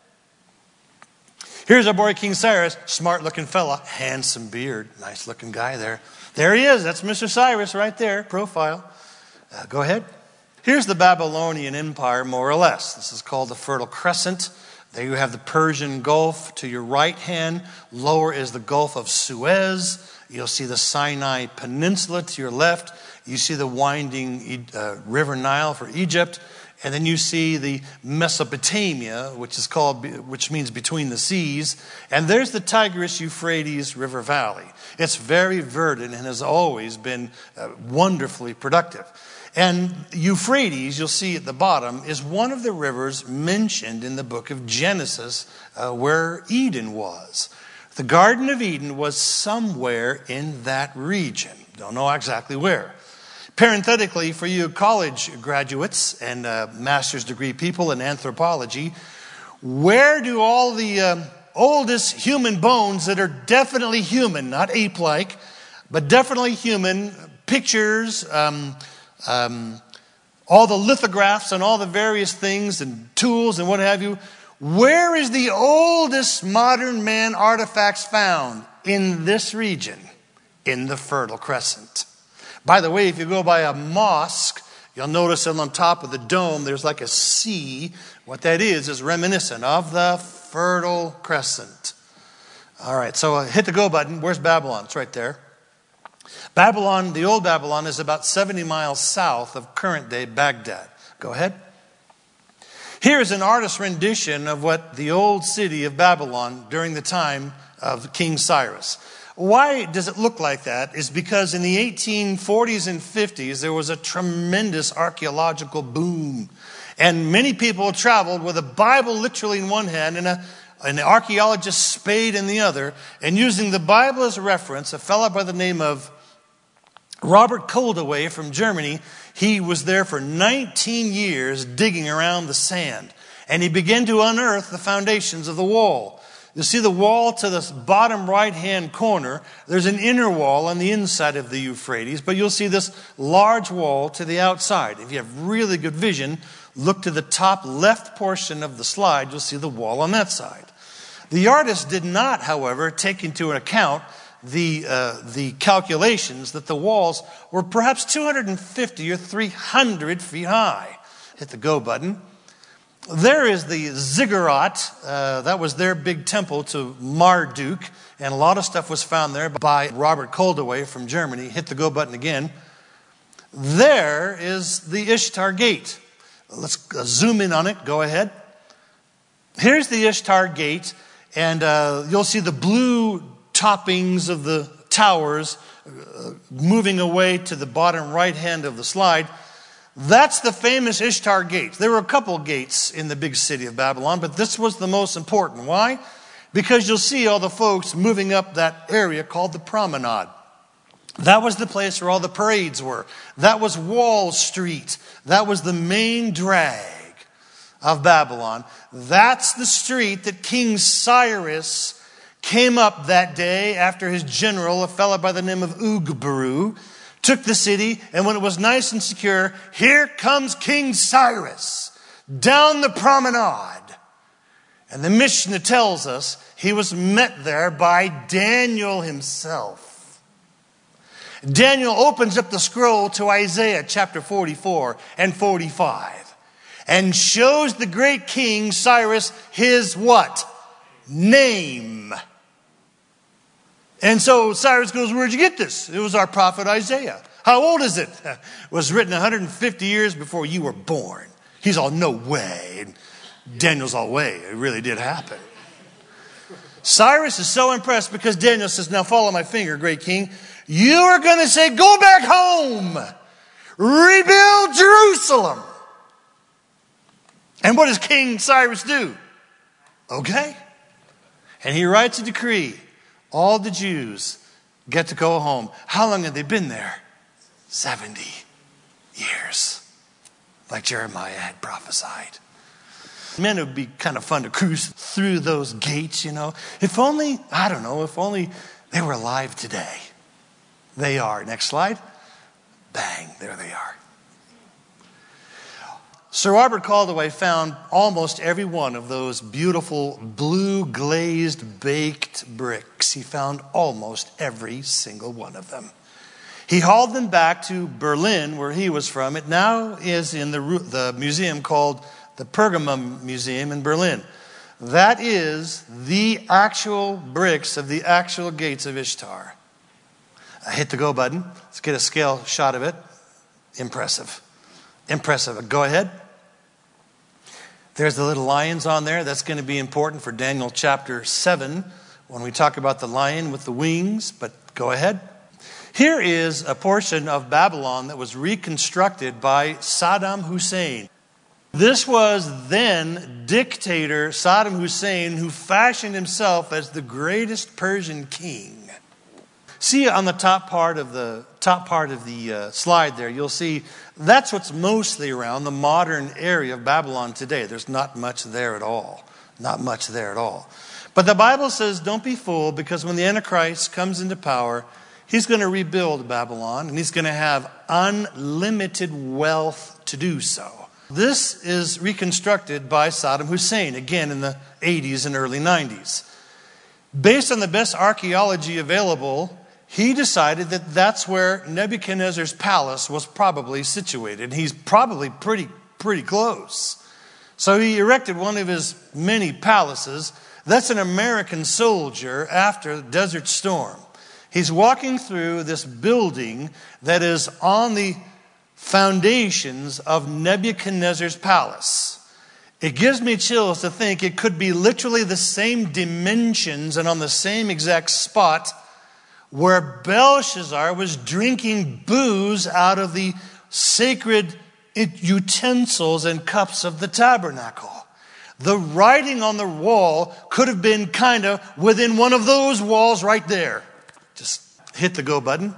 Here's our boy King Cyrus, smart looking fella, handsome beard, nice looking guy there. There he is. That's Mister Cyrus right there, profile. Uh, go ahead. Here's the Babylonian Empire, more or less. This is called the Fertile Crescent. There you have the Persian Gulf to your right hand. Lower is the Gulf of Suez. You'll see the Sinai Peninsula to your left. You see the winding uh, River Nile for Egypt. And then you see the Mesopotamia, which is called, which means between the seas. And there's the Tigris-Euphrates River Valley. It's very verdant and has always been uh, wonderfully productive. And Euphrates, you'll see at the bottom, is one of the rivers mentioned in the book of Genesis, uh, where Eden was. The Garden of Eden was somewhere in that region. Don't know exactly where. Parenthetically, for you college graduates and uh, master's degree people in anthropology, where do all the uh, oldest human bones that are definitely human, not ape-like, but definitely human, pictures, um, um, all the lithographs and all the various things and tools and what have you, where is the oldest modern man artifacts found? In this region, in the Fertile Crescent. By the way, if you go by a mosque, you'll notice that on top of the dome, there's like a C. What that is, is reminiscent of the Fertile Crescent. All right, so uh, hit the go button. Where's Babylon? It's right there. Babylon, the old Babylon, is about seventy miles south of current-day Baghdad. Go ahead. Here's an artist's rendition of what the old city of Babylon during the time of King Cyrus. Why does it look like that? Is because in the eighteen forties and fifties, there was a tremendous archaeological boom. And many people traveled with a Bible literally in one hand and a, an archaeologist's spade in the other. And using the Bible as a reference, a fellow by the name of Robert Koldewey from Germany, he was there for nineteen years digging around the sand. And he began to unearth the foundations of the wall. You see the wall to the bottom right-hand corner. There's an inner wall on the inside of the Euphrates, but you'll see this large wall to the outside. If you have really good vision, look to the top left portion of the slide. You'll see the wall on that side. The artist did not, however, take into account the uh, the calculations that the walls were perhaps two hundred fifty or three hundred feet high. Hit the go button. There is the ziggurat. Uh, that was their big temple to Marduk. And a lot of stuff was found there by Robert Koldewey from Germany. Hit the go button again. There is the Ishtar Gate. Let's zoom in on it. Go ahead. Here's the Ishtar Gate. And uh, you'll see the blue toppings of the towers uh, moving away to the bottom right hand of the slide. That's the famous Ishtar Gate. There were a couple gates in the big city of Babylon, but this was the most important. Why? because you'll see all the folks moving up that area called the Promenade. That was the place where all the parades were. That was Wall Street. That was the main drag of Babylon. That's the street that King Cyrus came up that day after his general, a fellow by the name of Ugbaru, took the city. And when it was nice and secure, here comes King Cyrus down the promenade. And the Mishnah tells us he was met there by Daniel himself. Daniel opens up the scroll to Isaiah chapter forty-four and forty-five and shows the great King Cyrus his what? Name. And so Cyrus goes, where'd you get this? It was our prophet Isaiah. How old is it? It was written one hundred fifty years before you were born. He's all, no way. And Daniel's all, way. It really did happen. Cyrus is so impressed because Daniel says, now follow my finger, great king. You are going to say, go back home. Rebuild Jerusalem. And what does King Cyrus do? Okay. And he writes a decree. All the Jews get to go home. How long have they been there? seventy years. Like Jeremiah had prophesied. Man, it would be kind of fun to cruise through those gates, you know. If only, I don't know, if only they were alive today. They are. Next slide. Bang, there they are. Sir Robert Caldaway found almost every one of those beautiful blue glazed baked bricks. He found almost every single one of them. He hauled them back to Berlin, where he was from. It now is in the, the museum called the Pergamum Museum in Berlin. That is the actual bricks of the actual gates of Ishtar. I hit the go button. Let's get a scale shot of it. Impressive. Impressive. Go ahead. There's the little lions on there. That's going to be important for Daniel chapter seven when we talk about the lion with the wings. But go ahead. Here is a portion of Babylon that was reconstructed by Saddam Hussein. This was then dictator Saddam Hussein, who fashioned himself as the greatest Persian king. See on the top part of the top part of the uh, slide there, you'll see that's what's mostly around the modern area of Babylon today. There's not much there at all. Not much there at all. But the Bible says, don't be fooled, because when the Antichrist comes into power, he's going to rebuild Babylon, and he's going to have unlimited wealth to do so. This is reconstructed by Saddam Hussein, again in the eighties and early nineties. Based on the best archaeology available, he decided that that's where Nebuchadnezzar's palace was probably situated. He's probably pretty, pretty close. So he erected one of his many palaces. That's an American soldier after Desert Storm. He's walking through this building that is on the foundations of Nebuchadnezzar's palace. It gives me chills to think it could be literally the same dimensions and on the same exact spot where Belshazzar was drinking booze out of the sacred utensils and cups of the tabernacle. The writing on the wall could have been kind of within one of those walls right there. Just hit the go button.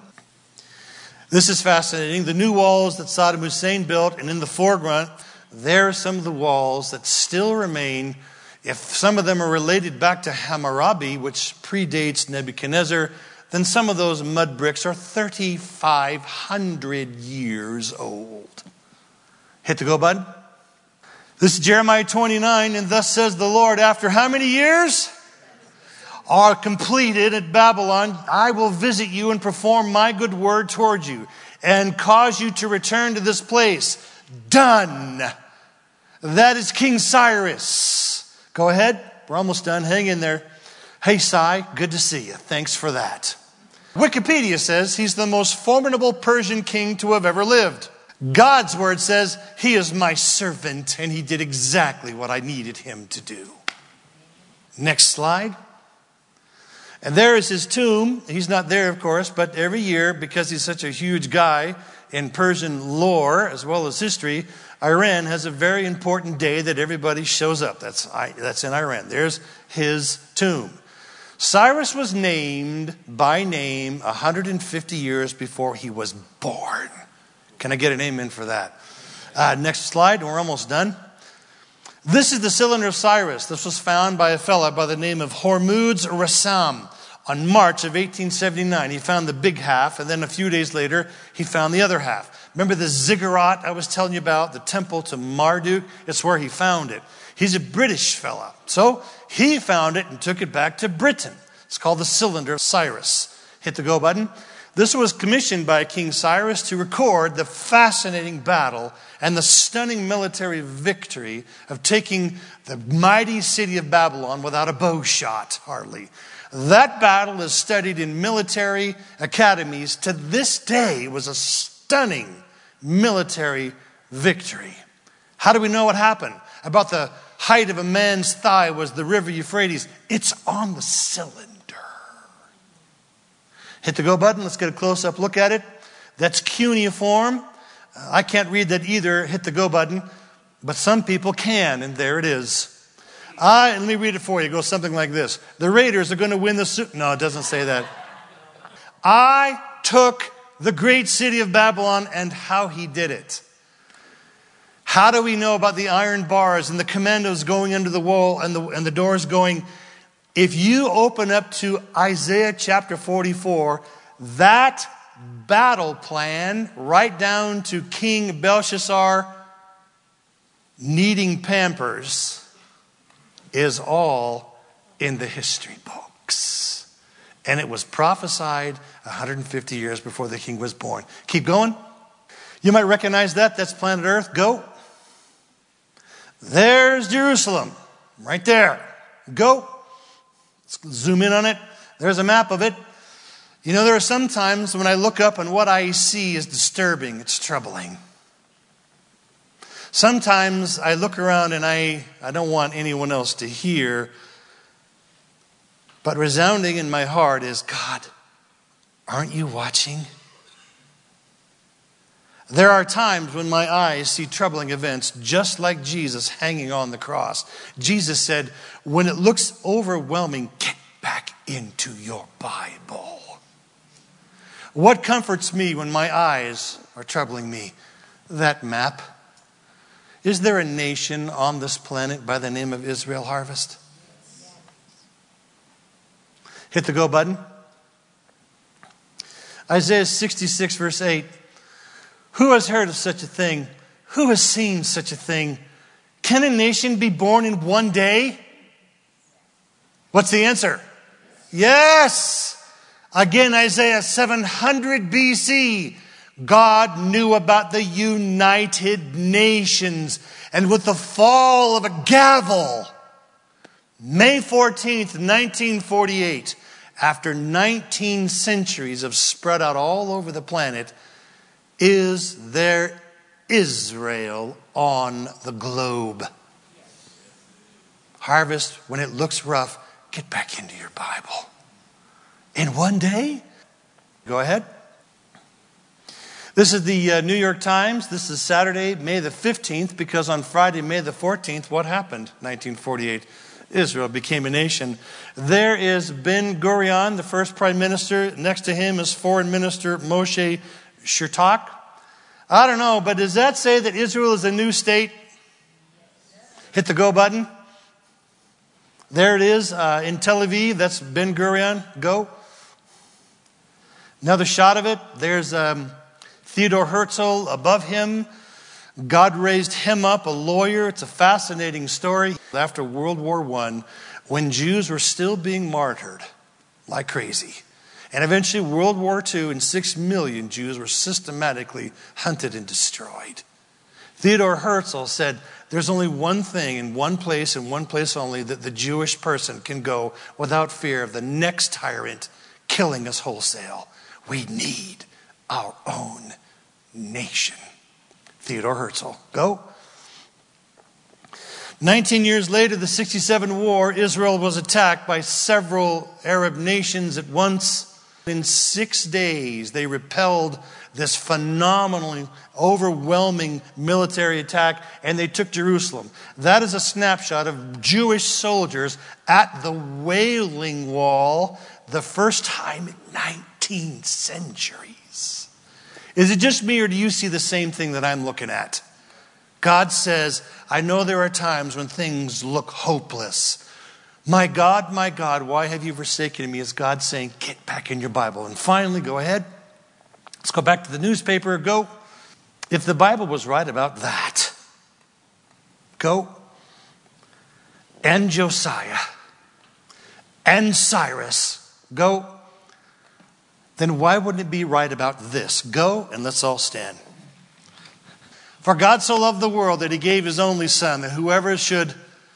This is fascinating. The new walls that Saddam Hussein built, and in the foreground, there are some of the walls that still remain. If some of them are related back to Hammurabi, which predates Nebuchadnezzar, then some of those mud bricks are thirty-five hundred years old. Hit the go button. This is Jeremiah twenty-nine, and thus says the Lord, after how many years are completed at Babylon, I will visit you and perform my good word towards you and cause you to return to this place. Done. That is King Cyrus. Go ahead. We're almost done. Hang in there. Hey, Cy, good to see you. Thanks for that. Wikipedia says he's the most formidable Persian king to have ever lived. God's word says he is my servant and he did exactly what I needed him to do. Next slide. And there is his tomb. He's not there, of course, but every year, because he's such a huge guy, in Persian lore as well as history, Iran has a very important day that everybody shows up. That's, that's in Iran. There's his tomb. Cyrus was named by name one hundred fifty years before he was born. Can I get an amen for that? Uh, next slide, and we're almost done. This is the cylinder of Cyrus. This was found by a fellow by the name of Hormuz Rassam on March of eighteen seventy-nine. He found the big half, and then a few days later, he found the other half. Remember the ziggurat I was telling you about, the temple to Marduk? It's where he found it. He's a British fella. So he found it and took it back to Britain. It's called the cylinder of Cyrus. Hit the go button. This was commissioned by King Cyrus to record the fascinating battle and the stunning military victory of taking the mighty city of Babylon without a bow shot, hardly. That battle is studied in military academies. To this day, it was a stunning military victory. How do we know what happened? About the height of a man's thigh was the river Euphrates. It's on the cylinder. Hit the go button. Let's get a close-up look at it. That's cuneiform. Uh, I can't read that either. Hit the go button. But some people can, and there it is. I, let me read it for you. It goes something like this. The Raiders are going to win the Super... No, it doesn't say that. I took the great city of Babylon, and how he did it. How do we know about the iron bars and the commandos going into the wall and the, and the doors going? If you open up to Isaiah chapter forty-four, that battle plan, right down to King Belshazzar needing Pampers, is all in the history books. And it was prophesied one hundred fifty years before the king was born. Keep going. You might recognize that. That's planet Earth. Go. There's Jerusalem. Right there. Go. Let's zoom in on it. There's a map of it. You know, there are some times when I look up and what I see is disturbing. It's troubling. Sometimes I look around and I, I don't want anyone else to hear, but resounding in my heart is, God, aren't you watching? There are times when my eyes see troubling events, just like Jesus hanging on the cross. Jesus said, when it looks overwhelming, get back into your Bible. What comforts me when my eyes are troubling me? That map. Is there a nation on this planet by the name of Israel Harvest? Hit the go button. Isaiah sixty-six verse eight. Who has heard of such a thing? Who has seen such a thing? Can a nation be born in one day? What's the answer? Yes. Again, Isaiah seven hundred B C. God knew about the United Nations. And with the fall of a gavel, May fourteenth, nineteen forty-eight, after nineteen centuries of spread out all over the planet, is there Israel on the globe? Harvest, when it looks rough, get back into your Bible. In one day? Go ahead. This is the uh, New York Times. This is Saturday, May the fifteenth, because on Friday, May the fourteenth, what happened? nineteen forty-eight. Israel became a nation. There is Ben Gurion, the first prime minister. Next to him is foreign minister Moshe Shertak. I don't know, but does that say that Israel is a new state? Hit the go button. There it is uh, in Tel Aviv. That's Ben Gurion. Go. Another shot of it. There's um, Theodore Herzl above him. God raised him up, a lawyer. It's a fascinating story. After World War One, when Jews were still being martyred like crazy. And eventually World War Two, and six million Jews were systematically hunted and destroyed. Theodore Herzl said, there's only one thing in one place and one place only that the Jewish person can go without fear of the next tyrant killing us wholesale. We need our own nation. Theodore Herzl. Go. Nineteen years later, the sixty-seven war, Israel was attacked by several Arab nations at once. In six days, they repelled this phenomenally overwhelming military attack, and they took Jerusalem. That is a snapshot of Jewish soldiers at the Wailing Wall the first time in nineteen centuries. Is it just me, or do you see the same thing that I'm looking at? God says, I know there are times when things look hopeless. My God, my God, why have you forsaken me? Is God saying, get back in your Bible. And finally, go ahead. Let's go back to the newspaper. Go. If the Bible was right about that, go. And Josiah and Cyrus, go. Then why wouldn't it be right about this? Go, and let's all stand. For God so loved the world that he gave his only Son, that whoever should,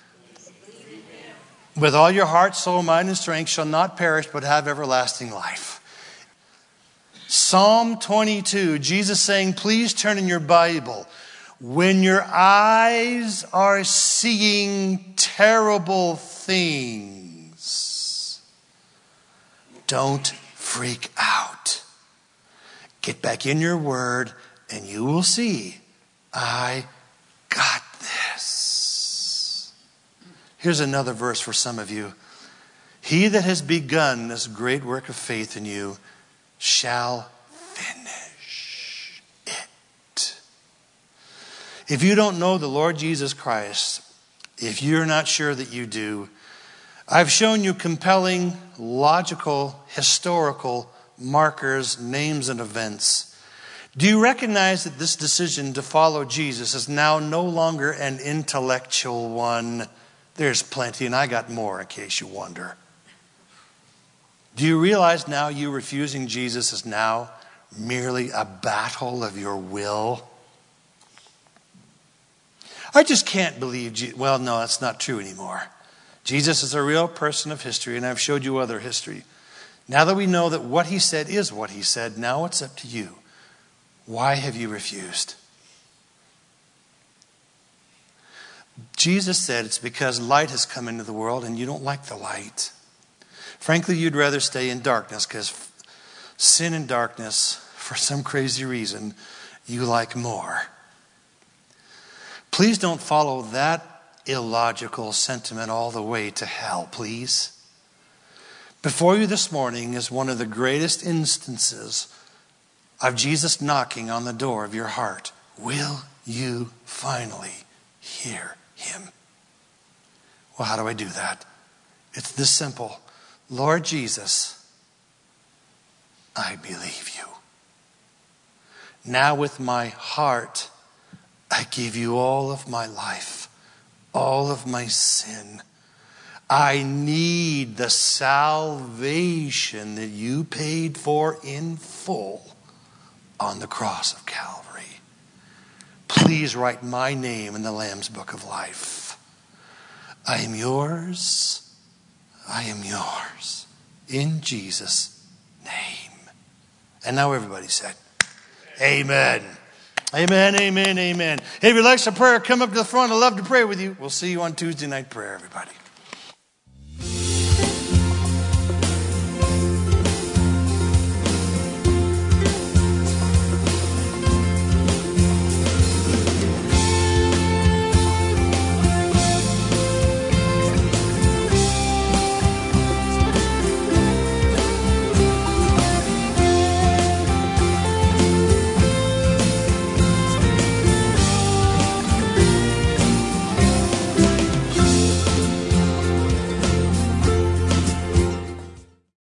with all your heart, soul, mind, and strength, shall not perish but have everlasting life. Psalm twenty-two, Jesus saying, please turn in your Bible. When your eyes are seeing terrible things, don't freak out. Get back in your word and you will see, I got this. Here's another verse for some of you. He that has begun this great work of faith in you shall finish it. If you don't know the Lord Jesus Christ, if you're not sure that you do, I've shown you compelling, logical, historical markers, names, and events. Do you recognize that this decision to follow Jesus is now no longer an intellectual one? There's plenty, and I got more in case you wonder. Do you realize now you refusing Jesus is now merely a battle of your will? I just can't believe, Je- well, no, that's not true anymore. Jesus is a real person of history, and I've showed you other history. Now that we know that what he said is what he said, now it's up to you. Why have you refused? Jesus said it's because light has come into the world and you don't like the light. Frankly, you'd rather stay in darkness because sin and darkness, for some crazy reason, you like more. Please don't follow that illogical sentiment all the way to hell, please. Before you this morning is one of the greatest instances of Jesus knocking on the door of your heart. Will you finally hear him? Well, how do I do that? It's this simple. Lord Jesus, I believe you. Now with my heart, I give you all of my life, all of my sin. I need the salvation that you paid for in full on the cross of Calvary. Please write my name in the Lamb's Book of Life. I am yours. I am yours. In Jesus' name. And now everybody said, amen. Amen, amen, amen. Hey, if you'd like some prayer, come up to the front. I'd love to pray with you. We'll see you on Tuesday night prayer, everybody.